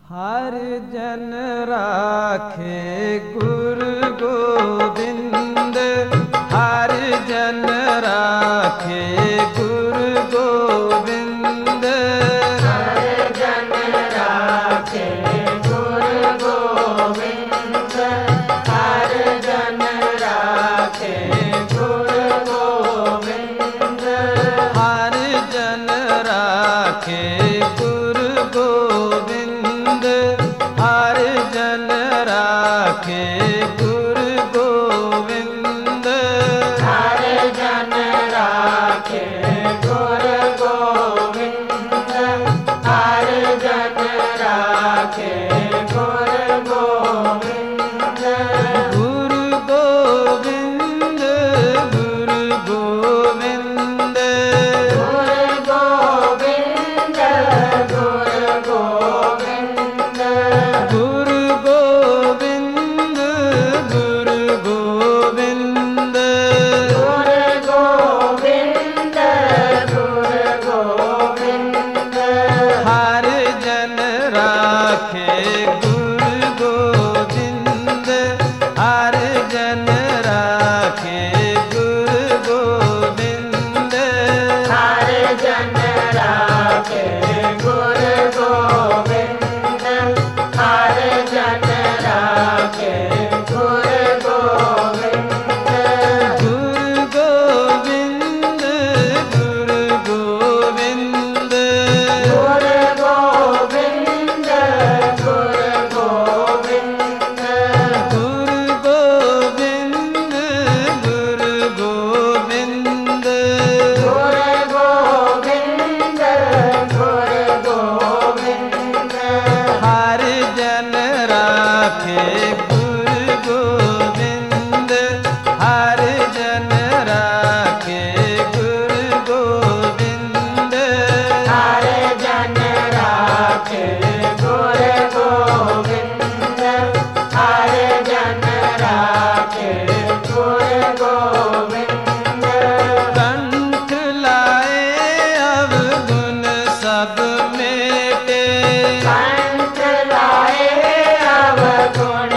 हर जन राखे गुरु गोविंद, हर जन राखे गुरु गोविंद, हर जन राखे गुरु गोविंद, हर जन राखे गुरु गोविंद, हर जन राखे गुरु गोविंद, हर जन राखे गुरु गोविंद, हर जन राखे गुरु गोविंद, हर जन राखे गुरु गोविंद, गुरु गोविंद, गुरु गोविंद, गुरु गोविंद, गुरु गोविंद, गुरु गोविंद, गुरु गोविंद, गुरु गोविंद, गुरु गोविंद, हर जन राखे गुरु गोविंद, हर जन राखे गुरु गोविंद, हर जन राखे गुरु गोविंद, हर जन राखे गुरु गोविंद, गुरु गोविंद, गुरु गोविंद, गुरु गोविंद, गुरु गोविंद, गुरु गोविंद, गुरु गोविंद, गुरु गोविंद, गुरु गोविंद, हर जन राखे गुरु गोविंद, हर जन राखे गुरु गोविंद, हर जन राखे गुरु गोविंद, हर जन राखे गुरु गोविंद, कंठ लाए अवगुण सब मेटे, कंठ लाए अवगुण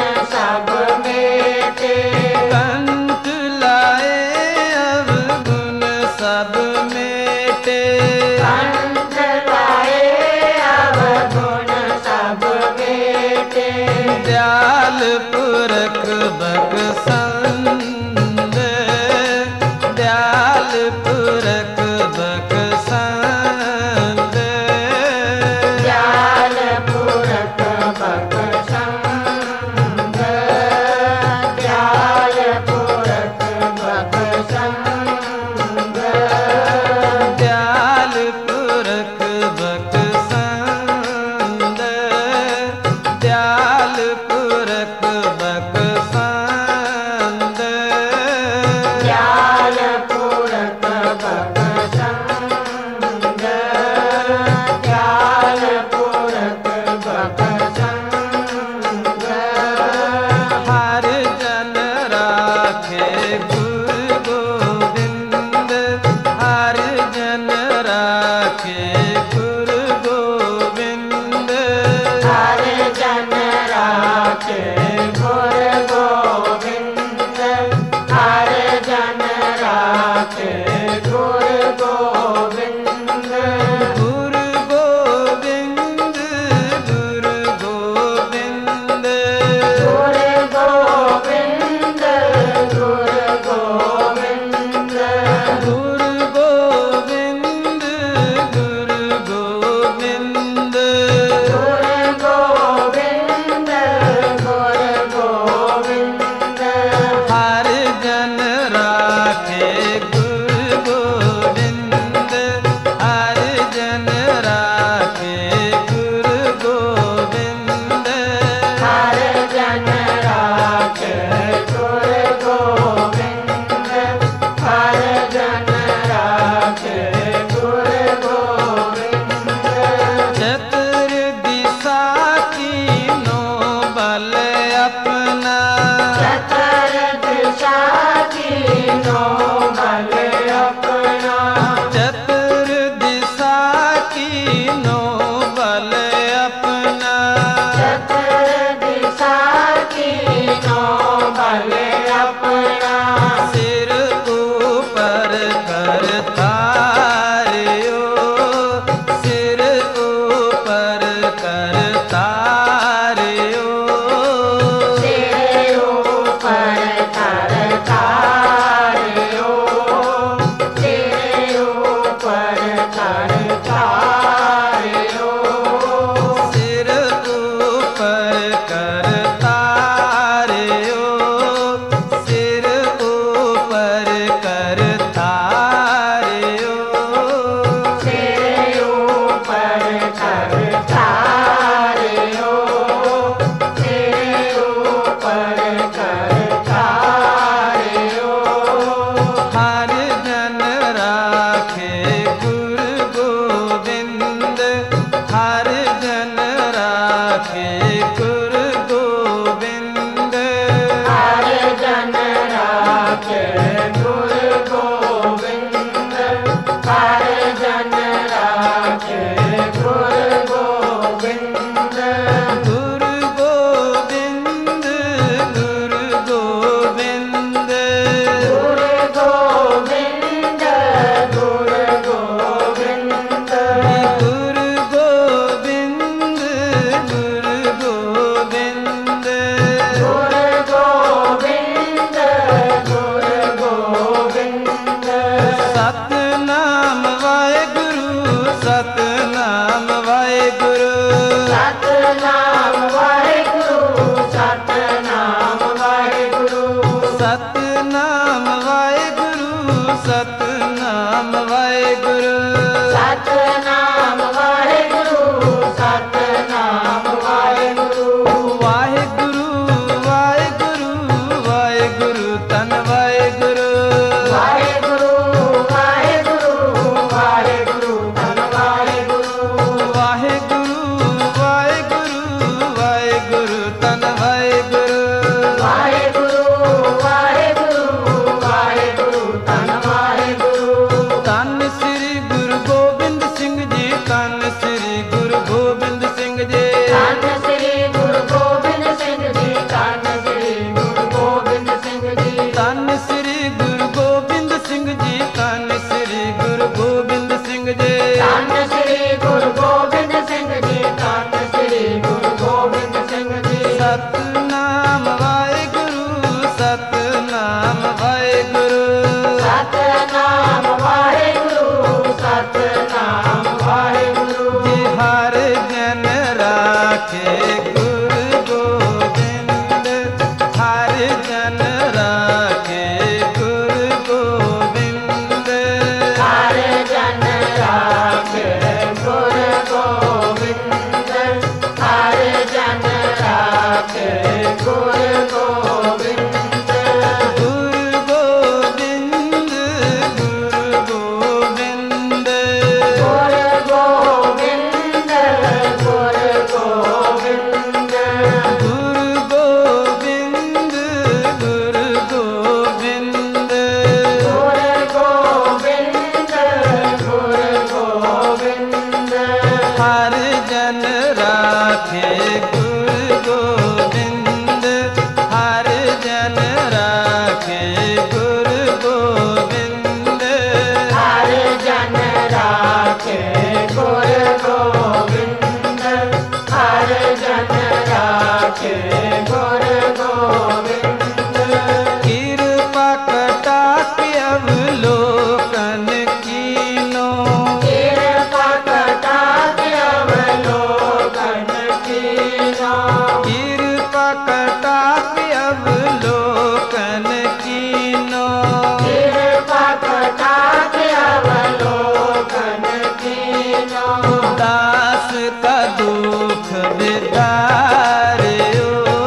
राखे गुरु गोविंद हर जन राखे गुरु गोविंद हर जन राखे गुरु गोविंद गुरु गोविंद गुरु गोविंद गुरु गोविंद गुरु गोविंद गुरु गोविंद गुरु गोविंद गुरु गोविंद गुरु गोविंद सतनाम वाहेगुरु सतनाम वाहेगुरु सतनाम वाहेगुरु सतनाम वाहेगुरु सतनाम वाहेगुरु सतनाम वाहेगुरु सतनाम वाहेगुरु सतनाम वाहेगुरु वाहेगुरु वाहेगुरु वाहेगुरु तन वाहेगुरु वाहेगुरु वाहेगुरु वाहेगुरु धन वाहेगुरु वाहेगुरु वाहेगुरु वाहेगुरु तन वाहेगुरु वाहेगुरु वाहेगुरु वाहेगुरु धन वाहेगुरु तन श्री गुरु गोबिंद सिंह जी तन श्री गुरु गोबिंद सिंह जी धन श्री गुरु गोबिंद सिंह जी धन श्री गुरु गोबिंद सिंह जी तन श्री गुरु गोबिंद सिंह जी तन श्री गुरु गोबिंद सिंह जी धन श्री गुरु गोबिंद सिंह जी धन श्री गुरु गोबिंद सिंह जी सतनाम वाहेगुरु सतनाम वाहेगुरु सतनाम वाहेगुरु सतनाम वाहेगुरु जी हर जन राखे गुरु गोविंद हर जन राखे गुरु गोविंद हर जन राखे गुरु गोविंद हर जन राखे गुरु गोविंद गुरु गोविंद गुरु गोविंद गुरु गोविंद गुरु गोविंद गुरु गोविंद गुरु गोविंद गुरु गोविंद गुरु गोविंद हर जन राखे गुरु गोविंद हर जन राखे गुरु गोविंद हर जन राखे गुरु गोविंद हर जन राखे गुरु गोविंद कृपा कटाक्ष अवलोकन कीनो कृपा कटाक्ष अवलोकन कीनो कृपा कटाक्ष अवलोकन कीनो कृपा कटाक्ष अवलोकन कीनो दास का दुख विदार्यो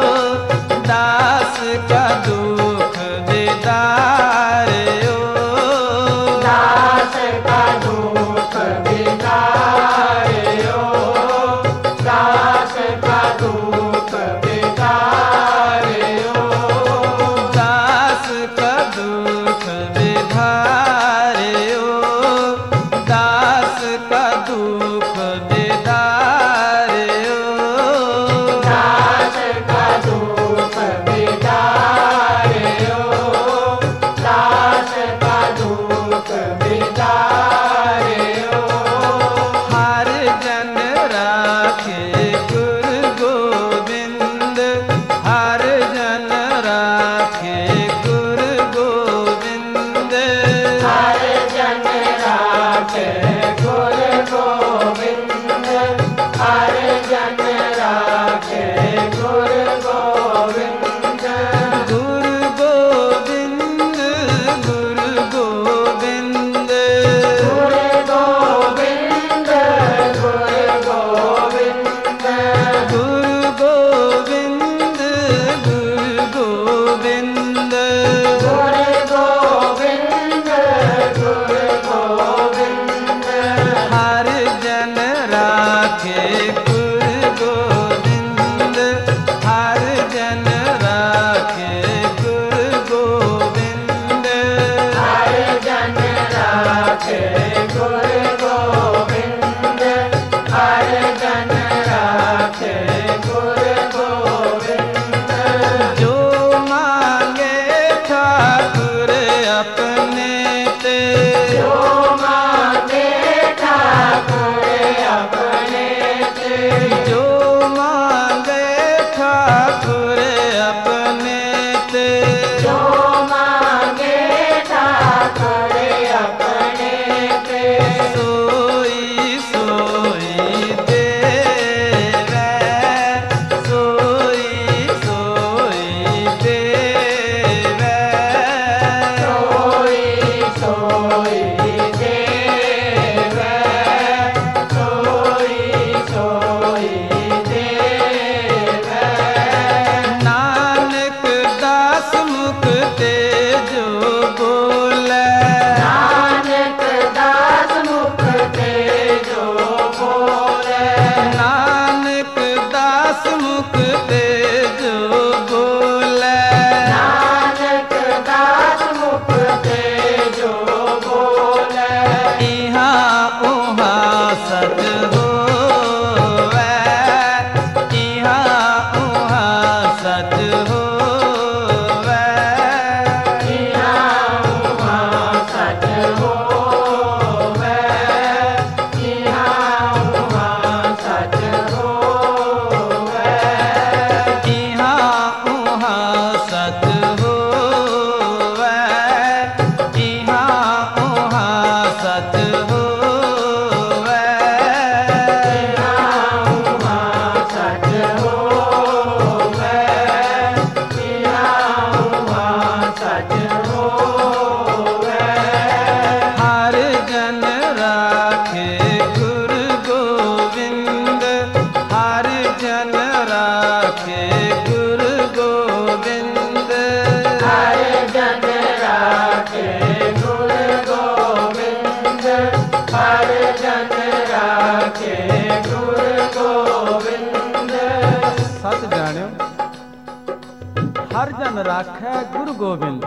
ਹਰ ਜਨ ਰਾਖੈ ਗੁਰੂ ਗੋਬਿੰਦ।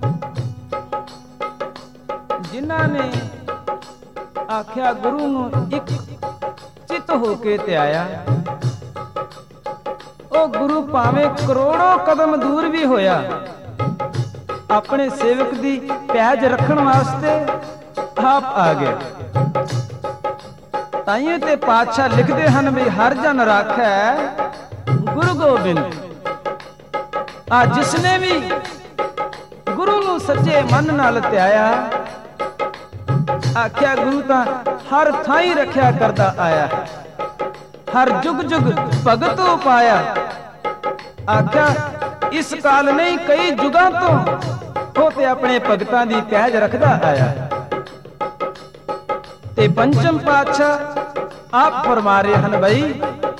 ਜਿਨ੍ਹਾਂ ਨੇ ਆਖਿਆ ਗੁਰੂ ਨੂੰ ਇੱਕ ਚਿੱਤ ਹੋ ਕੇ ਧਿਆਇਆ, ਉਹ ਗੁਰੂ ਭਾਵੇਂ ਕਰੋੜੋਂ ਕਦਮ ਦੂਰ ਵੀ ਹੋਇਆ, ਆਪਣੇ ਸੇਵਕ ਦੀ ਪੈਜ ਰੱਖਣ ਵਾਸਤੇ ਆਪ ਆ ਗਿਆ। ਤਾਈਏ ਤੇ ਪਾਤਸ਼ਾਹ ਲਿਖਦੇ ਹਨ ਵੀ ਹਰ ਜਨ ਰਾਖੈ ਗੁਰੂ ਗੋਬਿੰਦ। ਆ ਜਿਸਨੇ ਵੀ ਗੁਰੂ ਨੂੰ ਸੱਚੇ ਮਨ ਨਾਲ ਧਿਆਇਆ, ਆਖਿਆ ਗੁਰੂ ਤਾਂ ਹਰ ਥਾਈਂ ਰੱਖਿਆ ਕਰਦਾ ਆਇਆ, ਹਰ ਜੁਗ ਜੁਗ ਭਗਤ ਉਪਾਇਆ। ਆਖਿਆ ਇਸ ਕਾਲ ਨਹੀਂ ਕਈ ਜੁਗਾਂ ਤੋਂ ਉਹ ਤੇ ਆਪਣੇ ਭਗਤਾਂ ਦੀ ਪੈਜ ਰੱਖਦਾ ਆਇਆ। ਤੇ ਪੰਚਮ ਪਾਤਸ਼ਾਹ ਆਪ ਫਰਮਾ ਰਹੇ ਹਨ ਬਈ,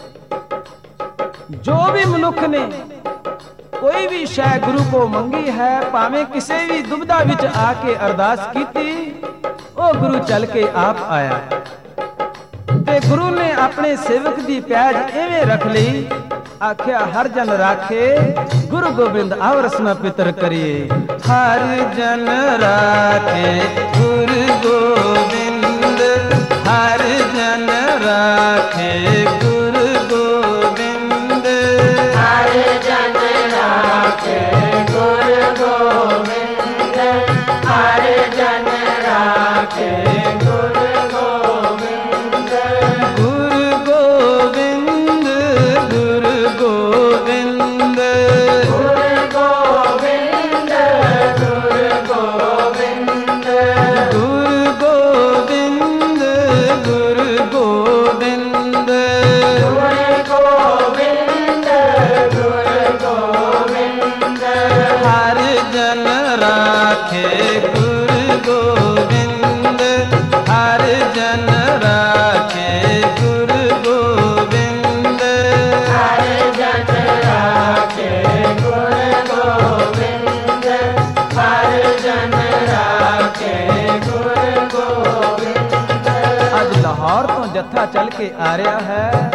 ਜੋ ਵੀ ਮਨੁੱਖ ਨੇ ਕੋਈ ਵੀ ਸ਼ੈ ਗੁਰੂ ਕੋ ਮੰਗੀ ਹੈ, ਭਾਵੇਂ ਕਿਸੇ ਵੀ ਦੁਬਿਧਾ ਵਿੱਚ ਆ ਕੇ ਅਰਦਾਸ ਕੀਤੀ, ਉਹ ਗੁਰੂ ਚੱਲ ਕੇ ਆਪ ਆਇਆ। ਤੇ ਗੁਰੂ ਨੇ ਆਪਣੇ ਸੇਵਕ ਦੀ ਪੈਜ ਐਵੇਂ ਰੱਖ ਲਈ, ਆਖਿਆ ਹਰ ਜਨ ਰਾਖੇ ਗੁਰੂ ਗੋਬਿੰਦ ਆਵ ਰਸਨਾ ਪਿਤਰ ਕਰੀਏ। ਹਰ ਜਨ ਰਾਖੇ ਗੁਰੂ ਗੋਬਿੰਦ, ਹਰ ਜਨ ਰਾਖੇ ਗੁਰੂ ਗੋਬਿੰਦ, ਹਰ ਜਨ ਰਾਖੇ ਗੁਰੂ ਗੋਬਿੰਦ, ਹਰ ਜਨ ਰਾਖੇ ਗੁਰੂ ਗੋਬਿੰਦ, ਗੁਰੂ ਗੋਬਿੰਦ, ਗੁਰੂ ਗੋਬਿੰਦ, ਗੁਰੂ ਗੋਬਿੰਦ, ਗੁਰੂ ਗੋਬਿੰਦ, ਗੁਰੂ ਗੋਬਿੰਦ, ਗੁਰੂ ਗੋਬਿੰਦ, ਗੁਰੂ ਗੋਬਿੰਦ, ਗੁਰੂ ਗੋਬਿੰਦ, ਹਰ ਜਨ ਰਾਖੇ ਗੁਰੂ ਗੋਬਿੰਦ, ਹਰ ਜਨ ਰਾਖੇ ਗੁਰੂ ਗੋਬਿੰਦ, ਹਰ ਜਨ ਰਾਖੇ ਗੁਰੂ ਗੋਬਿੰਦ, ਹਰ ਜਨ ਰਾਖੇ ਗੁਰੂ ਗੋਬਿੰਦ। ਅੱਜ ਲਾਹੌਰ ਤੋਂ ਜੱਥਾ ਚੱਲ ਕੇ ਆ ਰਿਹਾ ਹੈ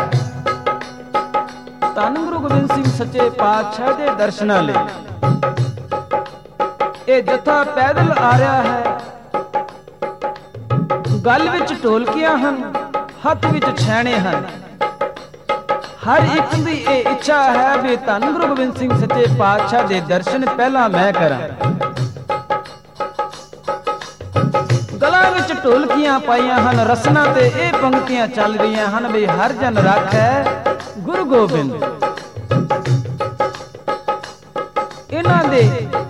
ਧੰਨ ਗੁਰੂ ਗੋਬਿੰਦ ਸਿੰਘ ਸੱਚੇ ਪਾਤਸ਼ਾਹ ਦੇ ਦਰਸ਼ਨਾਂ ਲਈ। ਇਹ ਜੱਥਾ ਪੈਦਲ ਆ ਰਿਹਾ ਹੈ, ਗਲ ਵਿੱਚ ਢੋਲਕੀਆਂ ਹਨ, ਹੱਥ ਵਿੱਚ ਛੈਣੇ ਹਨ। ਹਰ ਇੱਕ ਦੀ ਇਹ ਇੱਛਾ ਹੈ ਵੀ ਧੰਨ ਗੁਰੂ ਗੋਬਿੰਦ ਸਿੰਘ ਸੱਚੇ ਪਾਤਸ਼ਾਹ ਦੇ ਦਰਸ਼ਨ ਪਹਿਲਾਂ ਮੈਂ ਕਰਾਂ। ਗਲਾਂ ਵਿੱਚ ਢੋਲਕੀਆਂ ਪਾਈਆਂ ਹਨ, ਰਸਨਾ ਤੇ ਇਹ ਪੰਕਤੀਆਂ ਚੱਲ ਰਹੀਆਂ ਹਨ ਵੀ ਹਰ ਜਨ ਰਾਖੈ ਗੁਰੂ ਗੋਬਿੰਦ। ਇਹਨਾਂ ਦੇ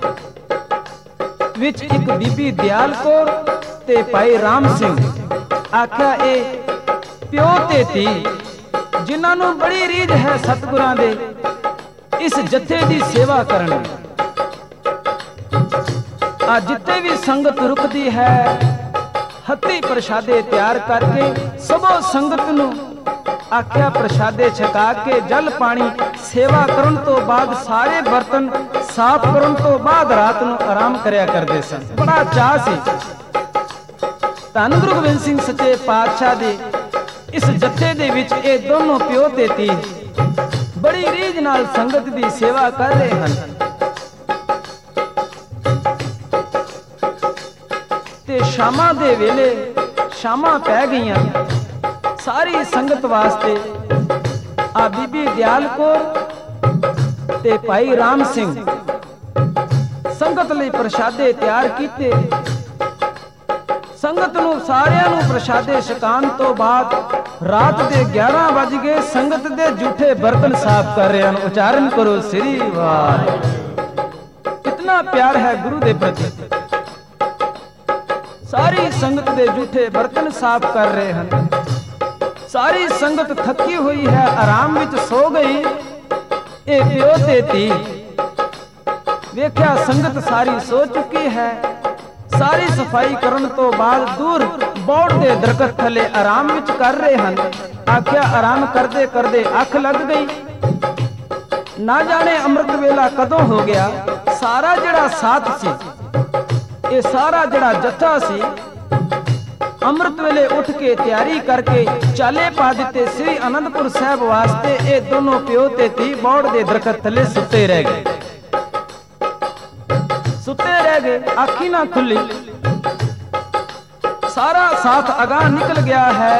ਵਿੱਚ ਇੱਕ ਬੀਬੀ ਦਿਆਲ ਕੌਰ ਤੇ ਭਾਈ ਰਾਮ ਸਿੰਘ, ਆਖਿਆ ਇਹ ਪਿਓ ਤੇ ਧੀ, ਜਿਨ੍ਹਾਂ ਨੂੰ ਬੜੀ ਰੀਝ ਹੈ ਸਤਿਗੁਰਾਂ ਦੇ ਇਸ ਜੱਥੇ ਦੀ ਸੇਵਾ ਕਰਨ ਦੀ। ਆ ਜਿੱਥੇ ਵੀ ਸੰਗਤ ਰੁਕਦੀ ਹੈ, ਹੱਥੀਂ ਪ੍ਰਸ਼ਾਦੇ ਤਿਆਰ ਕਰਕੇ ਸਭੋ ਸੰਗਤ ਨੂੰ ਆਖਿਆ ਪ੍ਰਸ਼ਾਦੇ ਛਕਾ ਕੇ ਜਲ ਪਾਣੀ ਸੇਵਾ ਕਰਨ ਤੋਂ ਬਾਅਦ ਸਾਰੇ ਬਰਤਨ ਸਾਫ਼ ਕਰਨ ਤੋਂ ਬਾਅਦ ਰਾਤ ਨੂੰ ਆਰਾਮ ਕਰਿਆ ਕਰਦੇ ਸਨ। ਬੜਾ ਚਾਅ ਸੀ ਧੰਨ ਗੁਰੂ ਗੋਬਿੰਦ ਸਿੰਘ ਸੱਚੇ ਪਾਤਸ਼ਾਹ ਦੇ ਇਸ ਜੱਥੇ ਦੇ ਵਿੱਚ। ਇਹ ਦੋਨੋਂ ਪਿਓ ਤੇ ਧੀ ਬੜੀ ਰੀਝ ਨਾਲ ਸੰਗਤ ਦੀ ਸੇਵਾ ਕਰ ਰਹੇ ਹਨ। ਤੇ ਸ਼ਾਮਾਂ ਦੇ ਵੇਲੇ ਸ਼ਾਮਾਂ ਪੈ ਗਈਆਂ, ਸਾਰੀ ਸੰਗਤ ਵਾਸਤੇ ਆ ਬੀਬੀ ਦਿਆਲ ਕੌਰ ਤੇ ਭਾਈ ਰਾਮ ਸਿੰਘ ਸੰਗਤ ਲਈ ਪ੍ਰਸ਼ਾਦੇ ਤਿਆਰ ਕੀਤੇ। ਸੰਗਤ ਨੂੰ ਸਾਰਿਆਂ ਨੂੰ ਪ੍ਰਸ਼ਾਦੇ ਛਕਾਉਣ ਤੋਂ ਬਾਅਦ ਰਾਤ ਦੇ 11 ਵੱਜ ਗਏ। ਸੰਗਤ ਦੇ ਝੂਠੇ ਬਰਤਨ ਸਾਫ਼ ਕਰ ਰਹੇ ਹਨ। ਉਚਾਰਨ ਕਰੋ ਸ੍ਰੀ ਵਾਹਿਗੁਰੂ। ਕਿਤਨਾ ਪਿਆਰ ਹੈ ਗੁਰੂ ਦੇ ਪ੍ਰਤੀ। ਸਾਰੀ ਸੰਗਤ ਦੇ ਝੂਠੇ ਬਰਤਨ ਸਾਫ਼ ਕਰ ਰਹੇ ਹਨ। ਸਾਰੀ ਸੰਗਤ ਥੱਕੀ ਹੋਈ ਹੈ, ਆਰਾਮ ਵਿੱਚ ਸੋ ਗਈ। ਇਹ ਪਿਓ ਤੇ ਧੀ ਵੇਖਿਆ ਸੰਗਤ ਸਾਰੀ ਸੋ ਚੁੱਕੀ ਹੈ। ਸਾਰੀ ਸਫਾਈ ਕਰਨ ਤੋਂ ਬਾਅਦ ਦੂਰ ਬੋੜ ਦੇ ਦਰਖਤ ਥੱਲੇ ਆਰਾਮ ਵਿੱਚ ਕਰ ਰਹੇ ਹਨ। ਆਖਿਆ ਆਰਾਮ ਕਰਦੇ ਕਰਦੇ ਅੱਖ ਲੱਗ ਗਈ। ਨਾ ਜਾਣੇ ਅੰਮ੍ਰਿਤ ਵੇਲਾ ਕਦੋਂ ਹੋ ਗਿਆ। ਸਾਰਾ ਜਿਹੜਾ ਸਾਥ ਸੀ, ਇਹ ਸਾਰਾ ਜਿਹੜਾ ਜੱਥਾ ਸੀ, ਅੰਮ੍ਰਿਤ ਵੇਲੇ ਉੱਠ ਕੇ ਤਿਆਰੀ ਕਰਕੇ ਚਾਲੇ ਪਾ ਦਿੱਤੇ ਸ੍ਰੀ ਅਨੰਦਪੁਰ ਸਾਹਿਬ ਵਾਸਤੇ। ਇਹ ਦੋਨੋਂ ਪਿਓ ਤੇ ਧੀ ਬੋੜ ਦੇ ਦਰਖਤ ਥੱਲੇ ਸੁੱਤੇ ਰਹਿ ਗਏ। रह गए, आखी ना खुली। सारा साथ अगाह निकल गया है।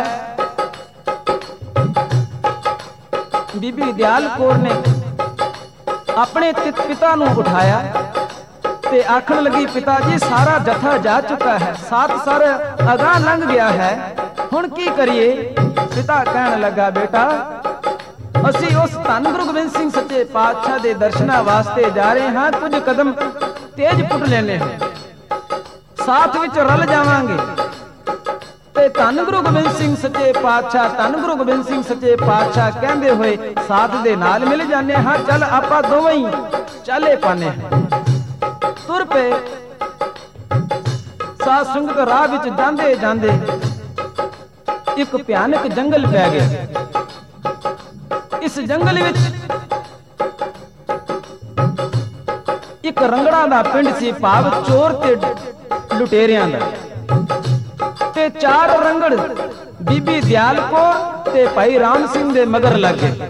बीबी दयाल कौर ने अपने पिता नूं उठाया ते आखण लगी, पिता जी सारा जथा जा चुका है, साथ सारा अगाह लंघ गया है, हुण की करिए? पिता कहण लगा, बेटा असी उस धन गुरु गोबिंद सिंह सच्चे पातशाह दे दर्शना वास्ते जा रहे हां, कुछ कदम तेज पुट लेने हैं, साथ विच रल जावांगे ते धन गुरु गोबिंद सिंह सच्चे पातशाह, धन गुरु गोबिंद सिंह सच्चे पातशाह कहंदे होए साथ दे नाल मिल जाने हां, चल आपां दोवें ही चाले पाने हैं। तुर पे साध संगत राह विच जांदे जांदे एक भयानक जंगल पै गया। इस जंगल विच एक रंगड़ा दा पिंड सी, भाव चोर ते लुटेरियां दा, ते चार रंगड़ बीबी दयाल कौर ते भाई राम सिंह दे मगर लग गए।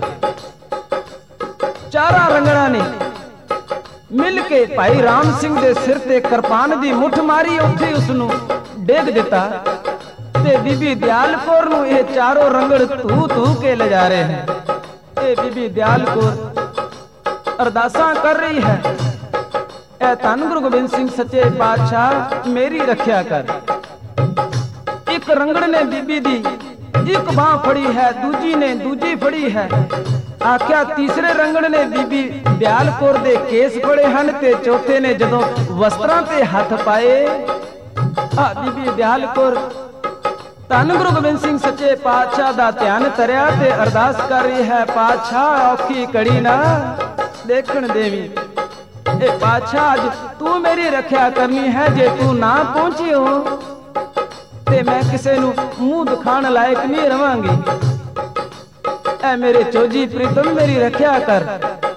चारा रंगड़ा ने मिल के भाई राम सिंह दे सिर ते किरपान दी मुठ मारी, उत्थे उसनू डेग दिता ते बीबी दयाल कौर नू ये चारों रंगड़ धू धू के ले जा रहे हैं। ते बीबी दयाल कौर अरदासां कर रही है, ए धन गुरु गोबिंद सिंह सच्चे पातशाह मेरी रख्या कर। एक रंगड़ ने बीबी दी एक बांह फड़ी है, दूजी ने दूजी फड़ी है, आख्या तीसरे रंगड़ ने बीबी दयाल कौर दे केस फड़े हन, ते चौथे ने जदों वस्त्रां ते हथ पाए, बीबी दयाल कौर धन गुरु गोबिंद सिंह सच्चे पातशाह दा ध्यान तरिया ते अरदास कर रही है, पातशाह औखी कड़ी ना देखण देवी, ए पातशाह अज तू मेरी रख्या करनी है, जे तू ना पहुंची हो ते मैं किसे नू मुंह दिखाण लायक नहीं रवांगी। ऐ मेरे चोजी प्रीतम मेरी रख्या कर।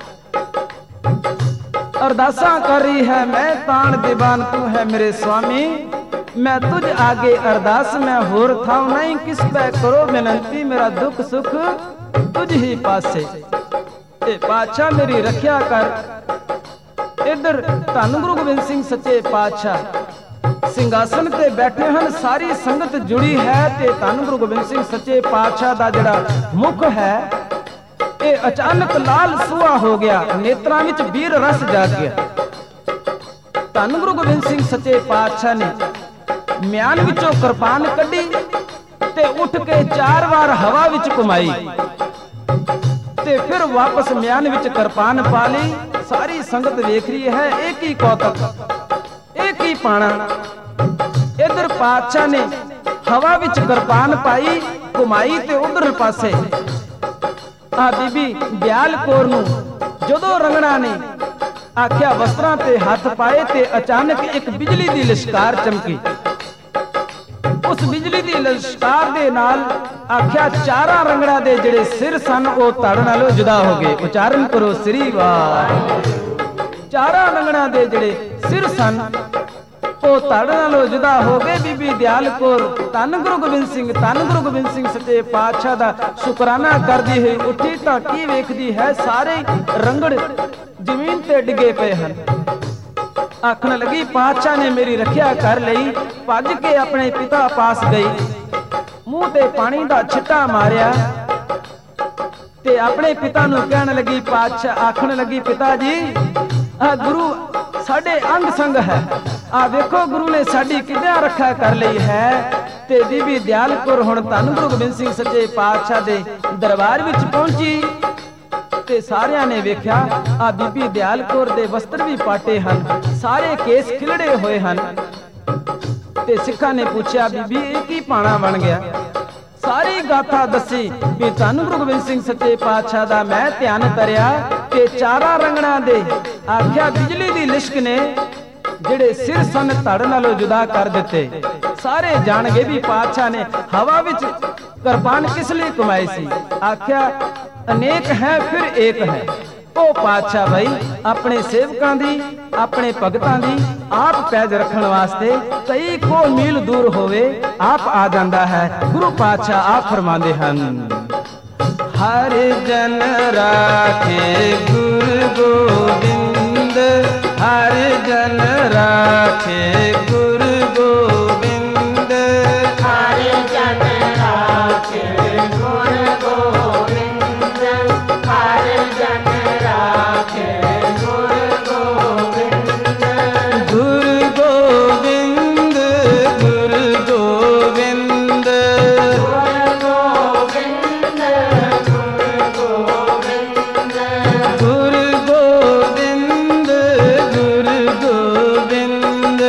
अरदासा कर रही है, मैं तान दीवान तू है मेरे स्वामी, मैं तुझ आगे अरदास में होर था नहीं, किस पे करो विनंती, मेरा दुख सुख तुझ ही पासे। ए पातशाह मेरी रख्या कर। इधर धन गुरु गोबिंद सिंह सच्चे पातशाह सिंघासन ते बैठे हन, सारी संगत जुड़ी है ते धन गुरु गोबिंद सिंह सच्चे पातशाह दा जिहड़ा मुख है ये अचानक लाल सुआ हो गया, नेत्रां विच वीर रस जाग गया। धन गुरु गोबिंद सिंह सच्चे पातशाह ने म्यान विचों किरपान कड्डी ते उठ के 4 वार हवा विच घुमाई ते फिर वापस म्यान विच किरपान पा ली। सारी संगत वेख रही है, एक ही कौतक, एक ही पाना। इधर पातशाह ने हवा विच किरपान पाई घुमाई ते उधर पासे बीबी दयाल कौर नू जदों रंगड़ा ने आख्या वस्त्रां ते हाथ पाए ते अचानक एक बिजली दी लिशकार चमकी। उस बिजली दी लिशकार दे नाल आख्या चारा रंगड़ा दे जिहड़े सिर सन वो धड़ नालों जुदा हो गए। उचारण करो श्री वाहिगुरू। चारा रंगड़ा दे जिहड़े सिर सन वो धड़ नालों जुदा हो गए। बीबी दयाल कौर धन गुरु गोबिंद सिंह सच्चे पातशाह दा शुकराना करदी हुई उठी तां की वेखदी है, सारे रंगड़ जमीन ते डिगे पे हन। आखण लगी पातशाह ने मेरी रख्या कर लई। भज के अपने पिता पास गई, मुंह ते पानी दा छिट्टा मारिया ते अपने पिता नूं कहण लगी, पातशाह आखण लगी पिता जी आ गुरु साडे अंग संग है, आ वेखो गुरु ने साडी किदां रखा कर लई है। ते बीबी दयाल कौर हुण धन गुरु गोबिंद सिंह सच्चे पातशाह दे दरबार विच पहुंची ते सारियां ने वेख्या आ बीबी दयाल कौर दे वस्त्र भी पाटे हन, सारे केस खिलड़े होए हन। ते सिखां ने पूछया बीबी ये की पाणा बन गया। सारी गाथा दसी भी धन गुरु गोबिंद सिंह सच्चे पातशाह दा मैं ध्यान तरिया ते चारा रंगड़ा दे आख्या बिजली दी लिश्क ने जिहड़े सिर सन धड़ नालों जुदा कर दिते। सारे जान गए भी पातशाह ने हवा विच किरपान किस लिए घुमाई सी। आख्या अनेक है फिर एक है। ओ पातशाह भाई अपने सेवकां दी अपने भगतां दी आप पैज रखण वास्ते कई को मील दूर होवे आप आ जांदा है। गुरु पातशाह आप फरमांदे हन, हर जन राखे गुरु गोबिंद हर जन राखे गुरु गोविंद। हर जन राखे गुरु गोविंद। हर जन राखे गुरु गोविंद। गुरु गोविंद गुरु गोविंद। गुरु गोविंद गुरु गोविंद। गुरु गोविंद गुरु गोविंद।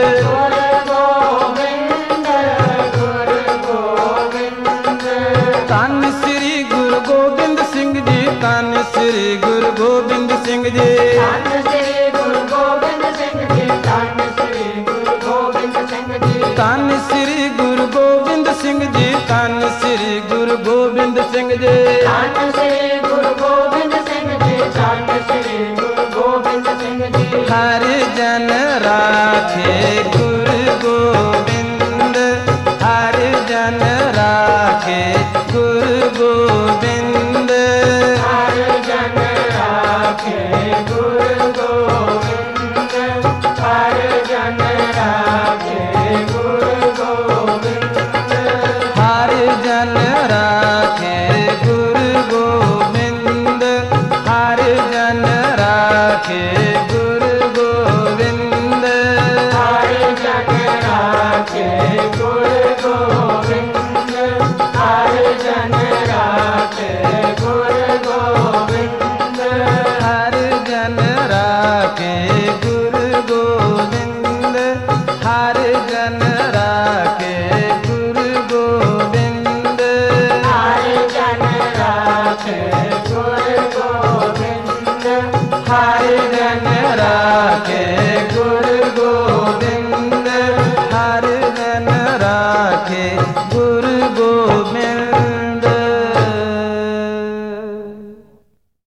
गुरु गोविंद गुरु गोविंद। धन श्री गुरु गोबिंद सिंह जी, धन श्री गुरु गोबिंद सिंह जी। धन श्री गुरु गोबिंद सिंह जी। धन श्री गुरु गोबिंद सिंह जी। धन श्री गुरु गोबिंद सिंह जी, धन श्री गुरु गोबिंद सिंह जी। धन श्री गुरु गोबिंद सिंह जी। धन श्री गुरु गोबिंद सिंह जी। हर जन राखे गुरु गोविंद। हर जन राखे गुरु गोविंद। हर जन राखे गुरु गोविंद। हर जन राखे गुरु गोविंद। हर जन राखे गुरु गोविंद। हर जन राखे गुरु गोविंद। हर जन राखे गुरु गोविंद। हर जन राखे गुरु गोविंद। हर जन राखे गुरु गोविंद। हर जन राखे